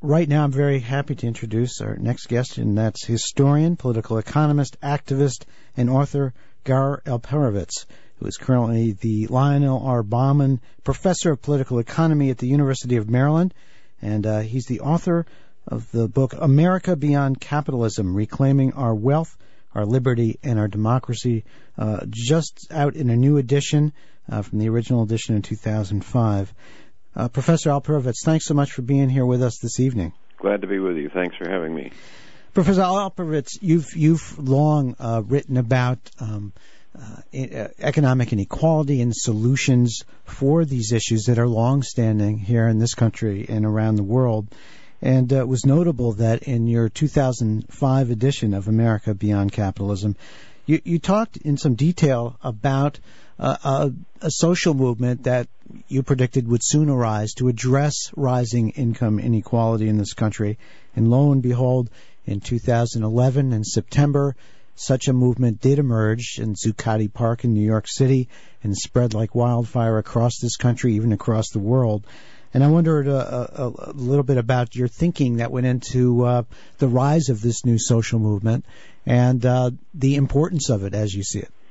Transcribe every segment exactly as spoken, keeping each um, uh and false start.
right now I'm very happy to introduce our next guest, and that's historian, political economist, activist, and author Gar Alperovitz, who is currently the Lionel R. Bauman Professor of Political Economy at the University of Maryland, and uh, he's the author of the book America Beyond Capitalism, Reclaiming Our Wealth, Our Liberty, and Our Democracy, uh, just out in a new edition uh, from the original edition in two thousand five. Uh, Professor Alperovitz, thanks so much for being here with us this evening. Glad to be with you. Thanks for having me. Professor Alperovitz, you've you've long uh, written about um, uh, economic inequality and solutions for these issues that are long-standing here in this country and around the world. And uh, it was notable that in your two thousand five edition of America Beyond Capitalism, you, you talked in some detail about uh, a, a social movement that you predicted would soon arise to address rising income inequality in this country. And lo and behold, in two thousand eleven, in September, such a movement did emerge in Zuccotti Park in New York City and spread like wildfire across this country, even across the world. And I wondered a, a, a little bit about your thinking that went into uh, the rise of this new social movement and uh, the importance of it as you see it.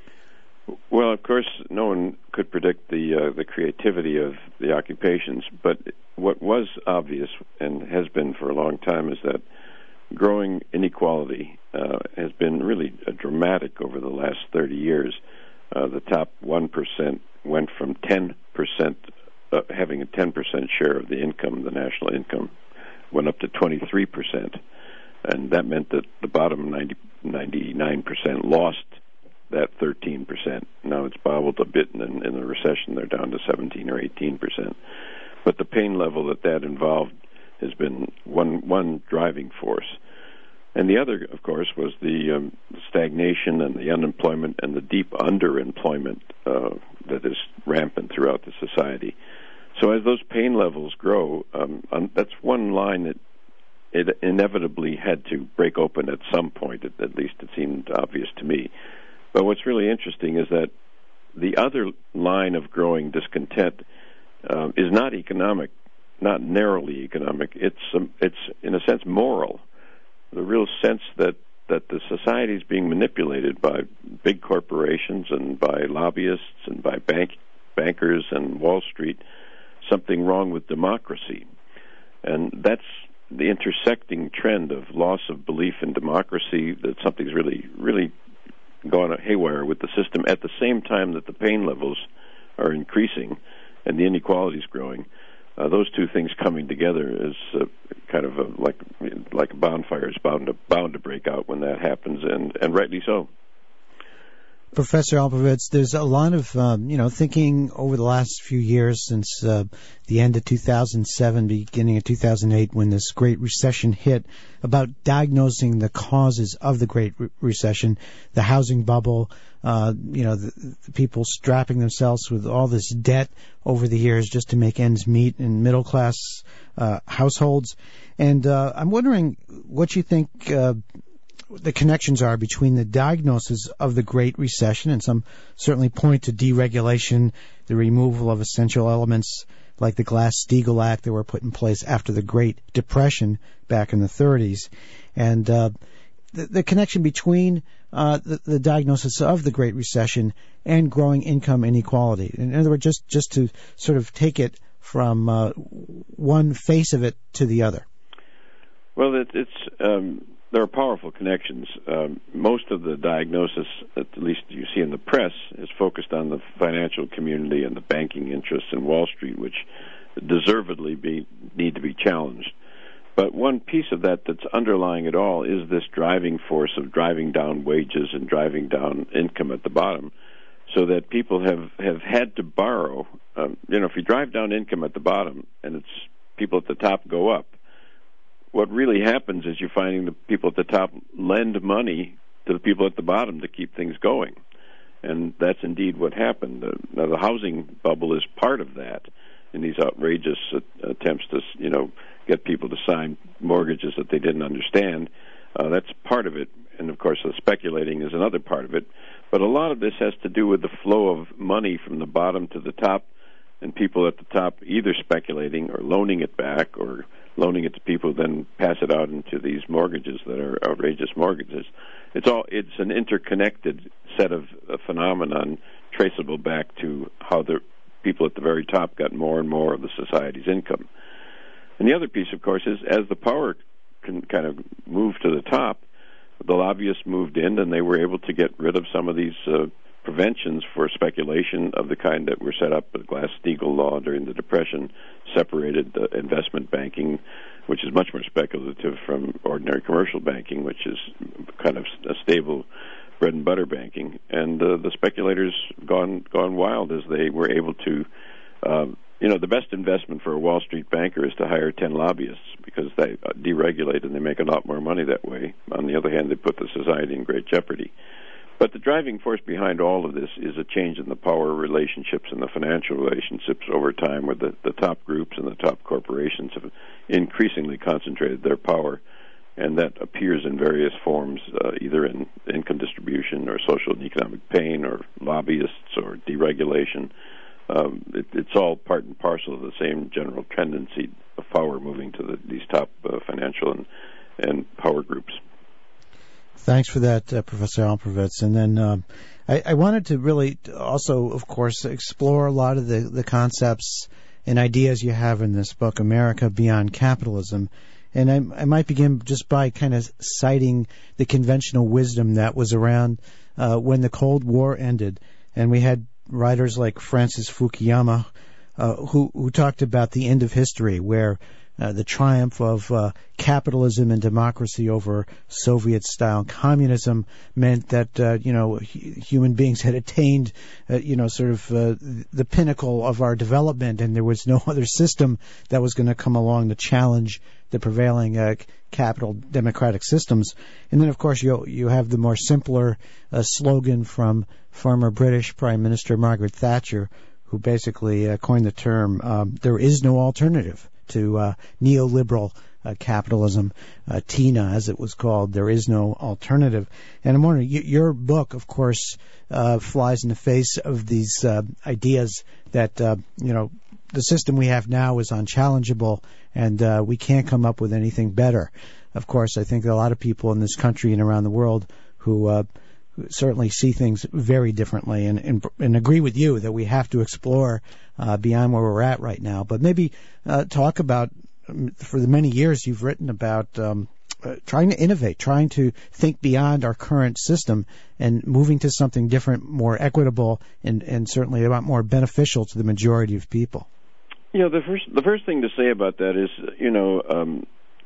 Well, of course, no one could predict the uh, the creativity of the occupations, but what was obvious and has been for a long time is that growing inequality uh, has been really uh, dramatic over the last thirty years. Uh, the top one percent went from ten percent, uh, having a ten percent share of the income, the national income, went up to twenty-three percent. And that meant that the bottom ninety, ninety-nine percent lost that thirteen percent. Now it's bobbled a bit in, in the recession. They're down to seventeen or eighteen percent. But the pain level that that involved has been one one driving force. And the other, of course, was the um, stagnation and the unemployment and the deep underemployment uh, that is rampant throughout the society. So as those pain levels grow, um, um, that's one line that it inevitably had to break open at some point. At, at least it seemed obvious to me. But what's really interesting is that the other line of growing discontent uh, is not economic, not narrowly economic. It's um, it's in a sense moral. The real sense that, that the society is being manipulated by big corporations and by lobbyists and by bank bankers and Wall Street. Something wrong with democracy, and that's the intersecting trend of loss of belief in democracy. That something's really really gone haywire with the system at the same time that the pain levels are increasing and the inequality is growing. Uh, those two things coming together is uh, kind of a, like like a bonfire is bound to bound to break out when that happens, and, and rightly so. Professor Alperovitz, there's a lot of um, you know thinking over the last few years since uh, the end of two thousand seven, beginning of two thousand eight, when this Great Recession hit, about diagnosing the causes of the Great Re- Recession, the housing bubble, uh, you know, the, the people strapping themselves with all this debt over the years just to make ends meet in middle class uh, households, and uh, I'm wondering what you think. Uh, the connections are between the diagnosis of the Great Recession, and some certainly point to deregulation, the removal of essential elements like the Glass-Steagall Act that were put in place after the Great Depression back in the thirties, and uh, the, the connection between uh, the, the diagnosis of the Great Recession and growing income inequality. In other words, just, just to sort of take it from uh, one face of it to the other. Well, it, it's... Um There are powerful connections. Um, most of the diagnosis, at least you see in the press, is focused on the financial community and the banking interests in Wall Street, which deservedly be, need to be challenged. But one piece of that that's underlying it all is this driving force of driving down wages and driving down income at the bottom, so that people have, have had to borrow. Um, you know, if you drive down income at the bottom and it's people at the top go up, what really happens is you're finding the people at the top lend money to the people at the bottom to keep things going. And that's indeed what happened. Uh, now, the housing bubble is part of that in these outrageous uh, attempts to, you know, get people to sign mortgages that they didn't understand. Uh, that's part of it. And, of course, the speculating is another part of it. But a lot of this has to do with the flow of money from the bottom to the top, and people at the top either speculating or loaning it back or loaning it to people, then pass it out into these mortgages that are outrageous mortgages. It's all it's an interconnected set of uh, phenomenon traceable back to how the people at the very top got more and more of the society's income. And the other piece, of course, is as the power can kind of move to the top, the lobbyists moved in and they were able to get rid of some of these uh, preventions for speculation of the kind that were set up. The Glass-Steagall law during the Depression separated uh, investment banking, which is much more speculative, from ordinary commercial banking, which is kind of a stable bread and butter banking. And uh, the speculators gone gone wild as they were able to, um, you know, the best investment for a Wall Street banker is to hire ten lobbyists because they uh, deregulate and they make a lot more money that way. On the other hand, they put the society in great jeopardy. But the driving force behind all of this is a change in the power relationships and the financial relationships over time, where the, the top groups and the top corporations have increasingly concentrated their power, and that appears in various forms, uh, either in income distribution or social and economic pain or lobbyists or deregulation. Um, it, it's all part and parcel of the same general tendency of power moving to the, these top uh, financial and, and power groups. Thanks for that, uh, Professor Alperovitz. And then um, I, I wanted to really also, of course, explore a lot of the, the concepts and ideas you have in this book, America Beyond Capitalism. And I, I might begin just by kind of citing the conventional wisdom that was around uh, when the Cold War ended. And we had writers like Francis Fukuyama uh, who, who talked about the end of history, where Uh, the triumph of uh, capitalism and democracy over Soviet-style communism meant that, uh, you know, h- human beings had attained, uh, you know, sort of uh, the pinnacle of our development, and there was no other system that was going to come along to challenge the prevailing uh, capital democratic systems. And then, of course, you you have the more simpler uh, slogan from former British Prime Minister Margaret Thatcher, who basically uh, coined the term, um, there is no alternative to uh, neoliberal uh, capitalism, uh, TINA as it was called. There is no alternative. And I'm wondering, y- your book, of course, uh, flies in the face of these uh, ideas that, uh, you know, the system we have now is unchallengeable and uh, we can't come up with anything better. Of course, I think a lot of people in this country and around the world who uh, certainly see things very differently and, and, and agree with you that we have to explore uh, beyond where we're at right now. But maybe uh, talk about, um, for the many years you've written about um, uh, trying to innovate, trying to think beyond our current system and moving to something different, more equitable, and, and certainly a lot more beneficial to the majority of people. You know, the first the first thing to say about that is, you know, um,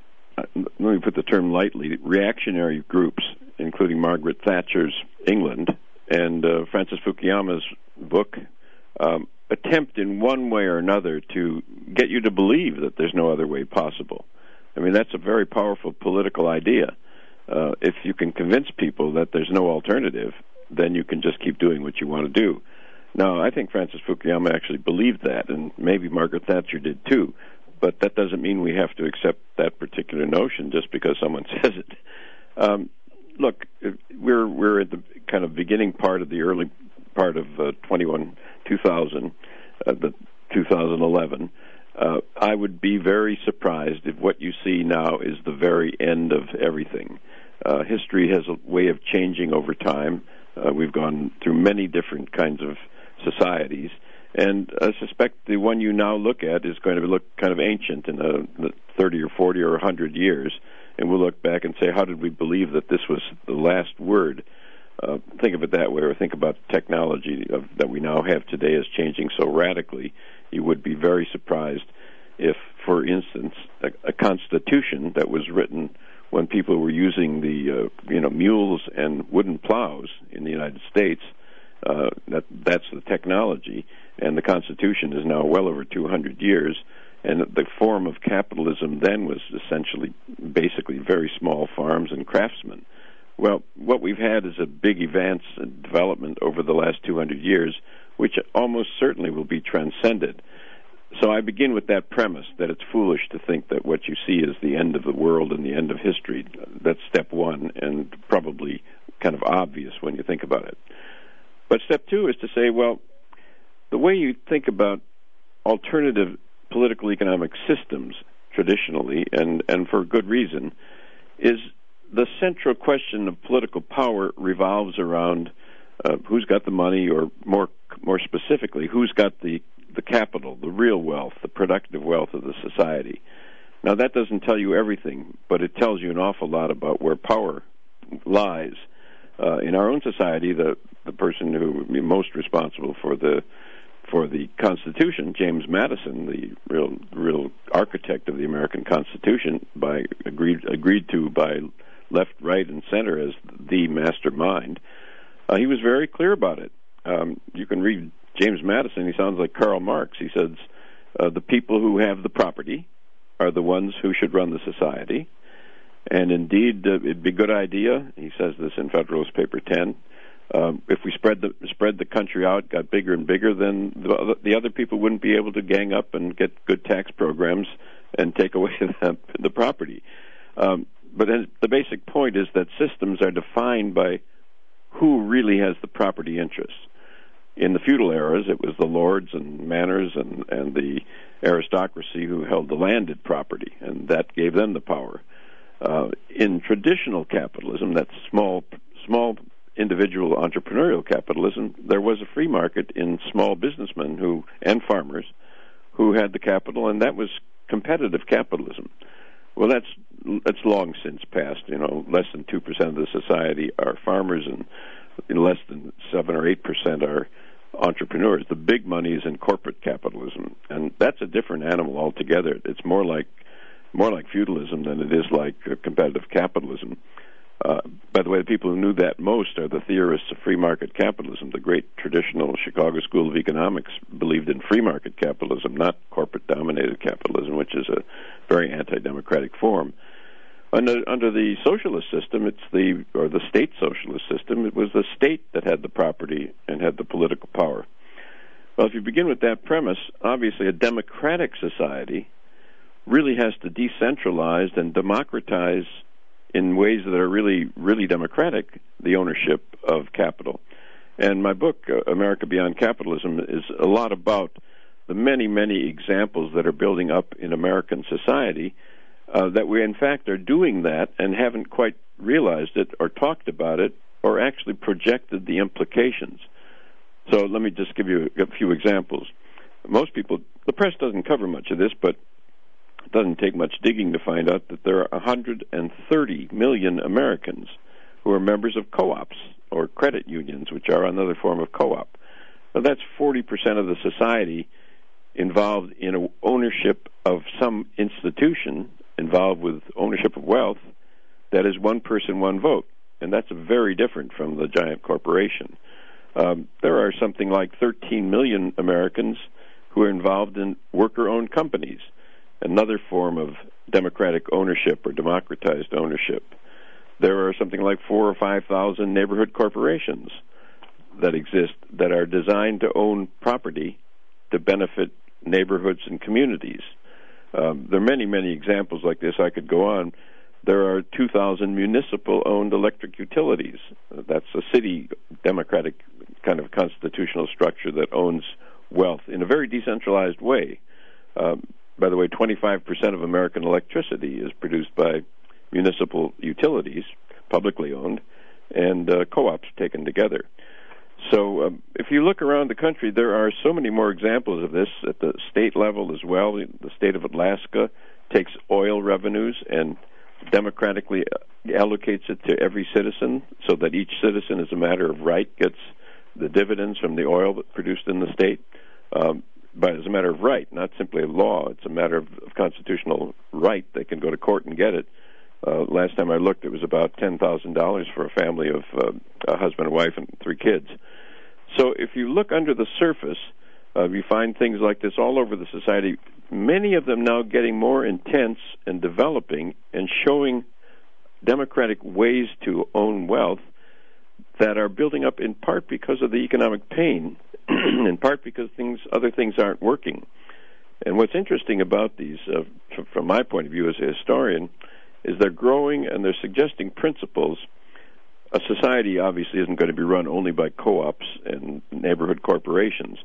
let me put the term lightly, reactionary groups, including Margaret Thatcher's England and uh, Francis Fukuyama's book, um, attempt in one way or another to get you to believe that there's no other way possible. I mean, that's a very powerful political idea. Uh, if you can convince people that there's no alternative, then you can just keep doing what you want to do. Now, I think Francis Fukuyama actually believed that, and maybe Margaret Thatcher did too. But that doesn't mean we have to accept that particular notion just because someone says it. Um, look, we're we're at the kind of beginning part of the early part of uh, twenty-one two thousand, uh, the two thousand eleven. Uh, I would be very surprised if what you see now is the very end of everything. Uh, history has a way of changing over time. Uh, we've gone through many different kinds of societies. And I suspect the one you now look at is going to look kind of ancient in a thirty or forty or one hundred years, and we'll look back and say, how did we believe that this was the last word? Uh, think of it that way, or think about technology of, that we now have today is changing so radically. You would be very surprised if, for instance, a, a constitution that was written when people were using the uh, you know mules and wooden plows in the United States, uh, that that's the technology. And the Constitution is now well over two hundred years, and the form of capitalism then was essentially, basically, very small farms and craftsmen. Well, what we've had is a big advance and development over the last two hundred years, which almost certainly will be transcended. So I begin with that premise, that it's foolish to think that what you see is the end of the world and the end of history. That's step one, and probably kind of obvious when you think about it. But step two is to say, well, the way you think about alternative political economic systems traditionally, and, and for good reason, is the central question of political power revolves around uh, who's got the money, or more more specifically, who's got the, the capital, the real wealth, the productive wealth of the society. Now, that doesn't tell you everything, but it tells you an awful lot about where power lies. Uh, in our own society, the, the person who would be most responsible for the for the Constitution, James Madison, the real real architect of the American Constitution, by agreed agreed to by left, right, and center as the mastermind, uh, he was very clear about it. Um, you can read James Madison; he sounds like Karl Marx. He says, uh, "The people who have the property are the ones who should run the society." And indeed, uh, it'd be a good idea, he says this in Federalist Paper ten, um, if we spread the spread the country out, got bigger and bigger, then the other, the other people wouldn't be able to gang up and get good tax programs and take away the, the property. Um, but then the basic point is that systems are defined by who really has the property interests. In the feudal eras, it was the lords and manors and, and the aristocracy who held the landed property, and that gave them the power. Uh, in traditional capitalism, that's small, small individual entrepreneurial capitalism, there was a free market in small businessmen who and farmers who had the capital, and that was competitive capitalism. Well, that's that's long since passed. You know, less than two percent of the society are farmers, and less than seven or eight percent are entrepreneurs. The big money is in corporate capitalism, and that's a different animal altogether. It's more like more like feudalism than it is like uh, competitive capitalism. Uh, by the way, the people who knew that most are the theorists of free market capitalism. The great traditional Chicago School of Economics believed in free market capitalism, not corporate-dominated capitalism, which is a very anti-democratic form. Under, under the socialist system, it's the or the state socialist system, it was the state that had the property and had the political power. Well, if you begin with that premise, obviously a democratic society really has to decentralize and democratize in ways that are really, really democratic, the ownership of capital. And my book, uh, America Beyond Capitalism, is a lot about the many, many examples that are building up in American society uh, that we, in fact, are doing that and haven't quite realized it or talked about it or actually projected the implications. So let me just give you a few examples. Most people, the press doesn't cover much of this, but it doesn't take much digging to find out that there are one hundred thirty million Americans who are members of co-ops or credit unions, which are another form of co-op. Now, that's forty percent of the society involved in ownership of some institution, involved with ownership of wealth, that is one person, one vote. And that's very different from the giant corporation. Um, there are something like thirteen million Americans who are involved in worker-owned companies, another form of democratic ownership or democratized ownership. There are something like four or five thousand neighborhood corporations that exist that are designed to own property to benefit neighborhoods and communities. Um, there are many, many examples like this. I could go on. There are two thousand municipal-owned electric utilities. That's a city democratic kind of constitutional structure that owns wealth in a very decentralized way. Um, By the way, twenty-five percent of American electricity is produced by municipal utilities, publicly owned, and uh, co-ops taken together. So um, if you look around the country, there are so many more examples of this at the state level as well. The state of Alaska takes oil revenues and democratically allocates it to every citizen so that each citizen, as a matter of right, gets the dividends from the oil produced in the state. Um, But as a matter of right, not simply a law. It's a matter of, of constitutional right. They can go to court and get it. Uh, last time I looked, it was about ten thousand dollars for a family of uh, a husband, a wife, and three kids. So if you look under the surface, uh, you find things like this all over the society, many of them now getting more intense and developing and showing democratic ways to own wealth that are building up in part because of the economic pain, in part because things, other things aren't working. And what's interesting about these, uh, f- from my point of view as a historian, is they're growing and they're suggesting principles. A society obviously isn't going to be run only by co-ops and neighborhood corporations.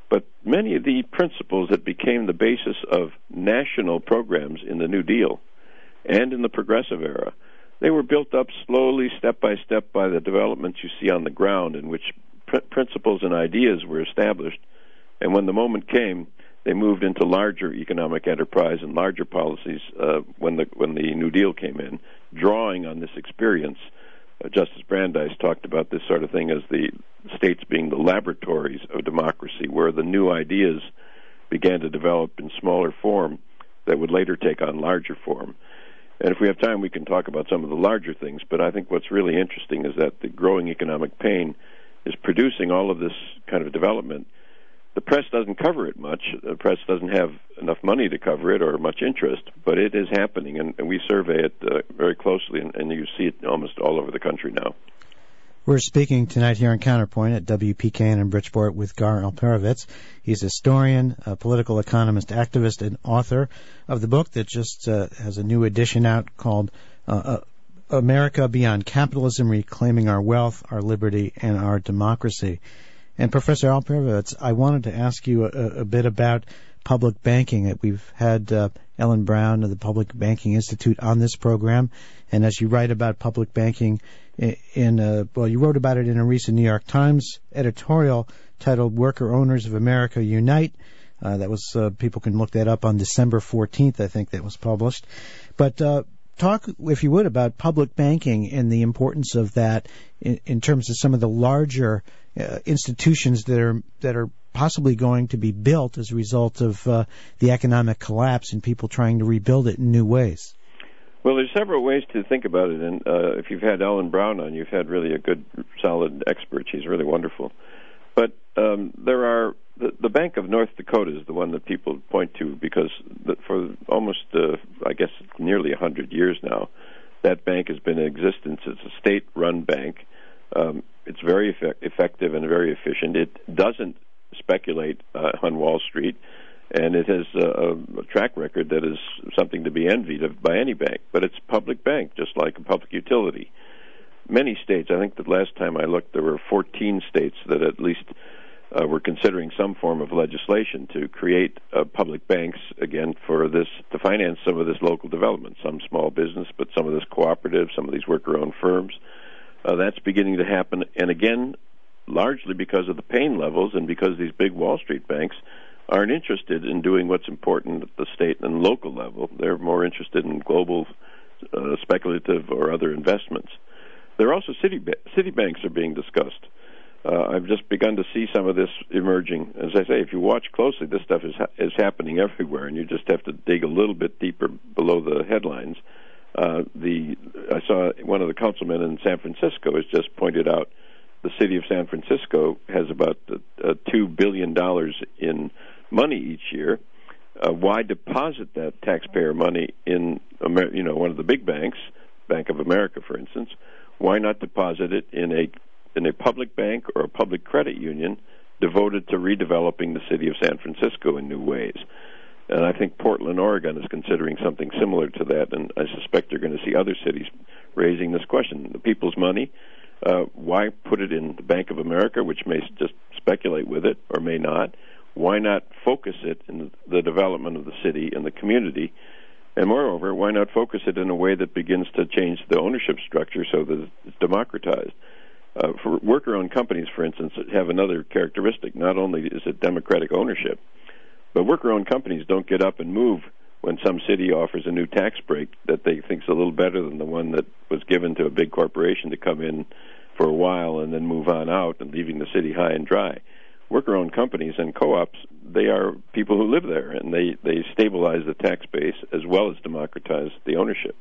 But many of the principles that became the basis of national programs in the New Deal and in the Progressive era, they were built up slowly, step by step, by the developments you see on the ground, in which pr- principles and ideas were established. And when the moment came, they moved into larger economic enterprise and larger policies uh, when the when the New Deal came in, drawing on this experience. Uh, Justice Brandeis talked about this sort of thing as the states being the laboratories of democracy, where the new ideas began to develop in smaller form that would later take on larger form. And if we have time, we can talk about some of the larger things, but I think what's really interesting is that the growing economic pain is producing all of this kind of development. The press doesn't cover it much. The press doesn't have enough money to cover it or much interest, but it is happening, and, and we survey it uh, very closely, and, and you see it almost all over the country now. We're speaking tonight here on Counterpoint at W P K N in Bridgeport with Gar Alperovitz. He's a historian, a political economist, activist, and author of the book that just uh, has a new edition out called uh, uh, America Beyond Capitalism, Reclaiming Our Wealth, Our Liberty, and Our Democracy. And Professor Alperovitz, I wanted to ask you a, a bit about public banking. We've had uh, Ellen Brown of the Public Banking Institute on this program, and as you write about public banking in, in uh, well, you wrote about it in a recent New York Times editorial titled "Worker Owners of America Unite." Uh, that was uh, people can look that up on December fourteenth, I think that was published. But uh, talk, if you would, about public banking and the importance of that in, in terms of some of the larger uh, institutions that are that are possibly going to be built as a result of uh, the economic collapse and people trying to rebuild it in new ways. Well, there's several ways to think about it, and uh, if you've had Ellen Brown on, you've had really a good, solid expert. She's really wonderful. But um, there are the, the Bank of North Dakota is the one that people point to because the, for almost, uh, I guess, nearly one hundred years now, that bank has been in existence. It's a state-run bank. Um, it's very effect- effective and very efficient. It doesn't speculate uh, on Wall Street, and it has uh, a track record that is something to be envied of by any bank. But it's a public bank, just like a public utility. Many states, I think the last time I looked, there were fourteen states that at least uh, were considering some form of legislation to create uh, public banks, again, for this, to finance some of this local development, some small business, but some of this cooperative, some of these worker-owned firms. Uh, that's beginning to happen, and again, largely because of the pain levels and because these big Wall Street banks aren't interested in doing what's important at the state and local level. They're more interested in global uh, speculative or other investments. There are also city ba- city banks are being discussed. Uh, I've just begun to see some of this emerging. As I say, if you watch closely, this stuff is ha- is happening everywhere, and you just have to dig a little bit deeper below the headlines. Uh, the I saw one of the councilmen in San Francisco has just pointed out the city of San Francisco has about uh, two billion dollars in money each year. Uh, why deposit that taxpayer money in, Amer- you know, one of the big banks, Bank of America, for instance? Why not deposit it in a in a public bank or a public credit union devoted to redeveloping the city of San Francisco in new ways? And I think Portland, Oregon, is considering something similar to that, and I suspect you're going to see other cities raising this question. The people's money, uh, why put it in the Bank of America, which may just speculate with it or may not? Why not focus it in the development of the city and the community? And moreover, why not focus it in a way that begins to change the ownership structure so that it's democratized? Uh, for worker-owned companies, for instance, have another characteristic. Not only is it democratic ownership, but worker-owned companies don't get up and move when some city offers a new tax break that they think is a little better than the one that was given to a big corporation to come in for a while and then move on out and leaving the city high and dry. Worker-owned companies and co-ops, they are people who live there, and they, they stabilize the tax base as well as democratize the ownership.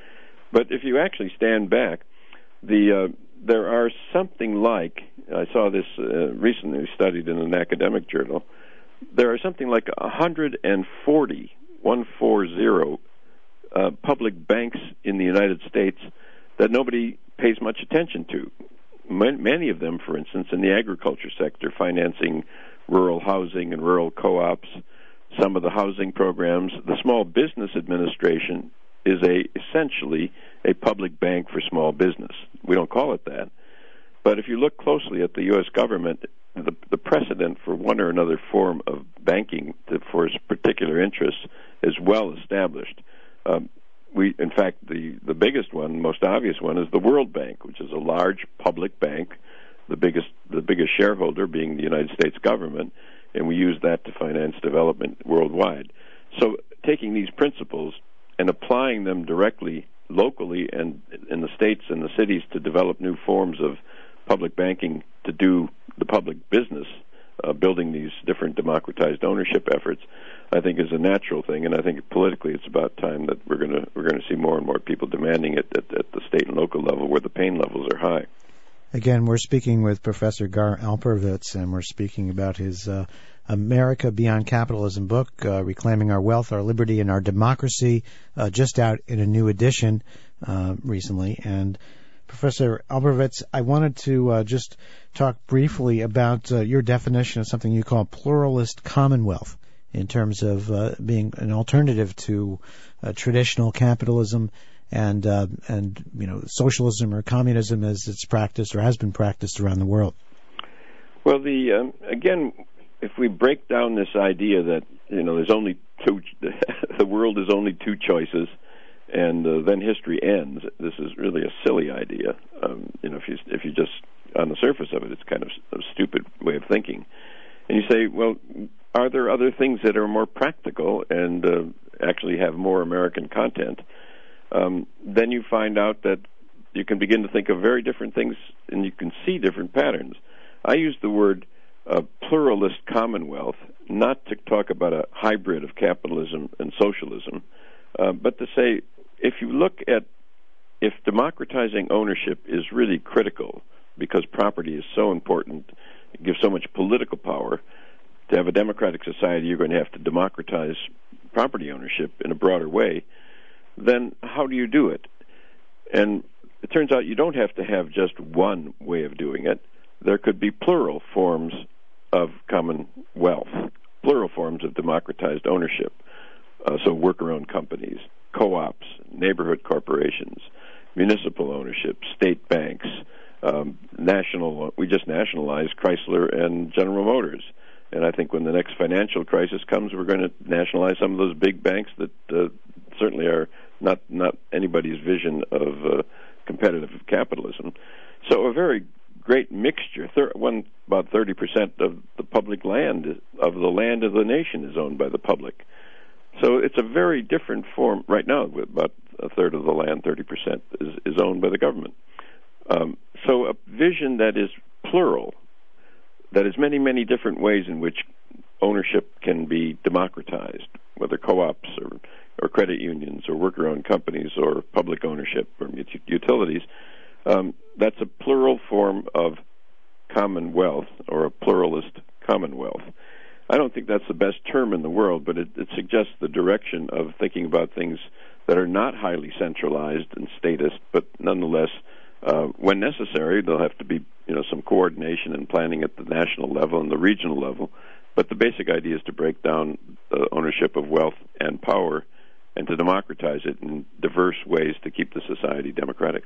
But if you actually stand back, the uh, there are something like, I saw this uh, recently studied in an academic journal, there are something like one hundred forty, one forty, uh, public banks in the United States that nobody pays much attention to. Many of them, for instance, in the agriculture sector, financing rural housing and rural co-ops, some of the housing programs. The Small Business Administration is a essentially a public bank for small business. We don't call it that, But if you look closely at the U S government, the, the precedent for one or another form of banking to, for its particular interests is well established. Um, we, in fact, the, the biggest one, most obvious one, is the World Bank, which is a large public bank, the biggest the biggest shareholder being the United States government, and we use that to finance development worldwide. So taking these principles and applying them directly locally and in the states and the cities to develop new forms of public banking to do the public business, uh, building these different democratized ownership efforts, I think is a natural thing, and I think politically it's about time that we're going to we're going to see more and more people demanding it at, at the state and local level where the pain levels are high. Again, we're speaking with Professor Gar Alperovitz, and we're speaking about his uh, America Beyond Capitalism book, uh, Reclaiming Our Wealth, Our Liberty, and Our Democracy, uh, just out in a new edition uh, recently. And Professor Alperovitz, I wanted to uh, just talk briefly about uh, your definition of something you call pluralist commonwealth in terms of uh, being an alternative to uh, traditional capitalism and uh, and you know socialism or communism as it's practiced or has been practiced around the world. Well, the um, again, if we break down this idea that you know there's only two, the world is only two choices, and uh, then history ends. This is really a silly idea. Um, you know, if you if you just on the surface of it, it's kind of a stupid way of thinking. And you say, well, are there other things that are more practical and uh, actually have more American content? Um, then you find out that you can begin to think of very different things, and you can see different patterns. I use the word uh, pluralist commonwealth not to talk about a hybrid of capitalism and socialism, uh, but to say if you look at if democratizing ownership is really critical because property is so important, it gives so much political power. To have a democratic society, you're going to have to democratize property ownership in a broader way. Then how do you do it? And it turns out you don't have to have just one way of doing it. There could be plural forms of commonwealth, plural forms of democratized ownership. Uh, so worker-owned companies, co-ops, neighborhood corporations, municipal ownership, state banks, um, national. We just nationalized Chrysler and General Motors. And I think when the next financial crisis comes, we're going to nationalize some of those big banks that uh, certainly are not not anybody's vision of uh, competitive capitalism. So a very great mixture. Thir- one about thirty percent of the public land of the land of the nation is owned by the public. So it's a very different form right now. With about a third of the land, thirty percent is, is owned by the government. Um, so a vision that is plural. That is many, many different ways in which ownership can be democratized, whether co-ops or, or credit unions or worker-owned companies or public ownership or utilities. Um, that's a plural form of commonwealth or a pluralist commonwealth. I don't think that's the best term in the world, but it, it suggests the direction of thinking about things that are not highly centralized and statist, but nonetheless, uh, when necessary, there'll have to be you know some coordination and planning at the national level and the regional level. But the basic idea is to break down the ownership of wealth and power and to democratize it in diverse ways to keep the society democratic.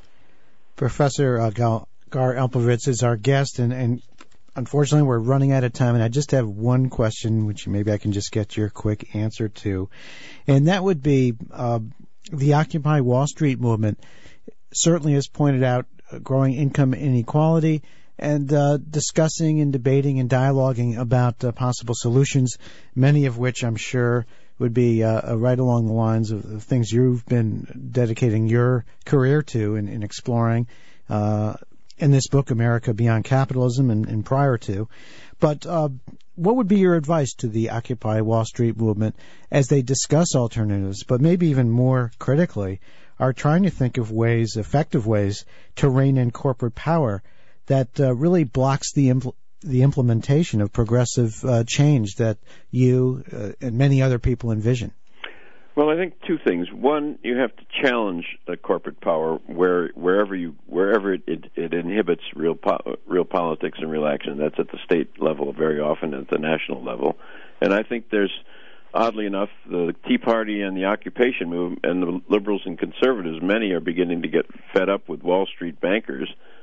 Professor uh, Gar Alperovitz is our guest, and, and unfortunately we're running out of time, and I just have one question, which maybe I can just get your quick answer to, and that would be uh, the Occupy Wall Street movement certainly has pointed out growing income inequality and uh, discussing and debating and dialoguing about uh, possible solutions, many of which I'm sure would be uh, right along the lines of the things you've been dedicating your career to in, in exploring uh, in this book, America Beyond Capitalism, and, and prior to. But uh, what would be your advice to the Occupy Wall Street movement as they discuss alternatives, but maybe even more critically, are trying to think of ways, effective ways, to rein in corporate power that uh, really blocks the impl- the implementation of progressive uh, change that you uh, and many other people envision? Well, I think two things. One, you have to challenge the corporate power where wherever you wherever it, it, it inhibits real po- real politics and real action. That's at the state level very often, at the national level. And I think there's, oddly enough, the Tea Party and the occupation movement and the liberals and conservatives, many are beginning to get fed up with Wall Street bankers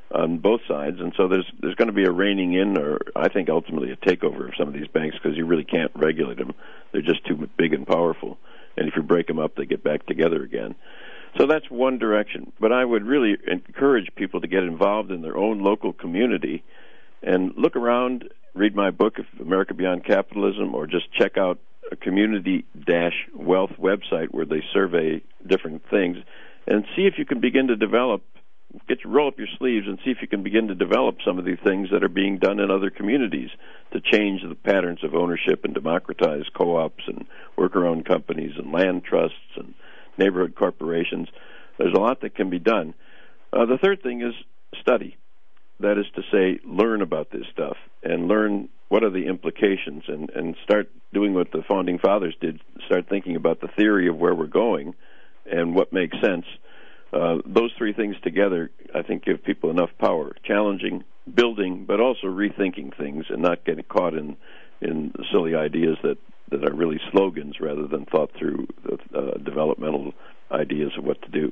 on both sides, and so there's there's going to be a reining in, or I think ultimately a takeover of some of these banks, because you really can't regulate them. They're just too big and powerful, and if you break them up, they get back together again. So that's one direction. But I would really encourage people to get involved in their own local community and look around, read my book, America Beyond Capitalism, or just check out a community-wealth website where they survey different things, and see if you can begin to develop, get you roll up your sleeves and see if you can begin to develop some of these things that are being done in other communities to change the patterns of ownership and democratize co-ops and worker-owned companies and land trusts and neighborhood corporations. There's a lot that can be done. Uh, the third thing is study. That is to say, learn about this stuff and learn what are the implications, and, and start doing what the Founding Fathers did, start thinking about the theory of where we're going and what makes sense. Uh, those three things together, I think, give people enough power. Challenging, building, but also rethinking things and not getting caught in, in silly ideas that, that are really slogans rather than thought through uh, developmental ideas of what to do.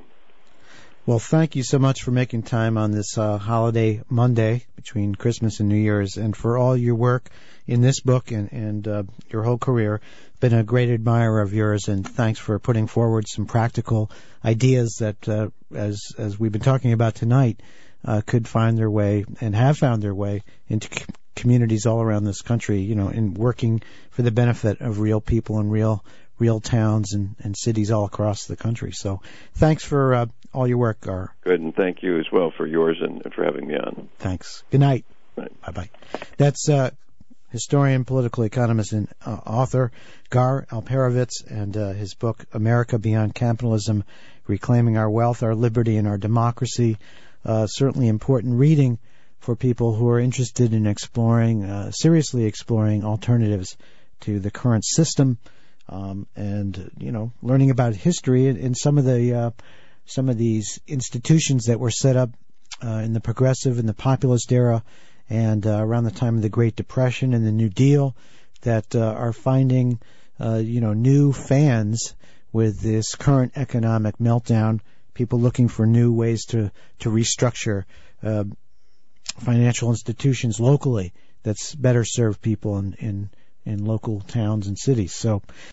Well, thank you so much for making time on this uh, holiday Monday between Christmas and New Year's, and for all your work in this book and, and uh, your whole career. Been a great admirer of yours, and thanks for putting forward some practical ideas that, uh, as as we've been talking about tonight, uh, could find their way and have found their way into c- communities all around this country. You know, in working for the benefit of real people and real real towns and, and cities all across the country. So, thanks for uh, all your work, Gar. Good, and thank you as well for yours and, and for having me on. Thanks. Good night. Bye bye. That's uh, historian, political economist, and uh, author Gar Alperovitz, and uh, his book America Beyond Capitalism: Reclaiming Our Wealth, Our Liberty, and Our Democracy. Uh, certainly important reading for people who are interested in exploring, uh, seriously exploring alternatives to the current system, um, and you know, learning about history and some of the uh, some of these institutions that were set up uh, in the progressive and the populist era, and uh, around the time of the Great Depression and the New Deal, that uh, are finding, uh, you know, new fans with this current economic meltdown. People looking for new ways to to restructure uh, financial institutions locally that's better serve people in in in local towns and cities. So.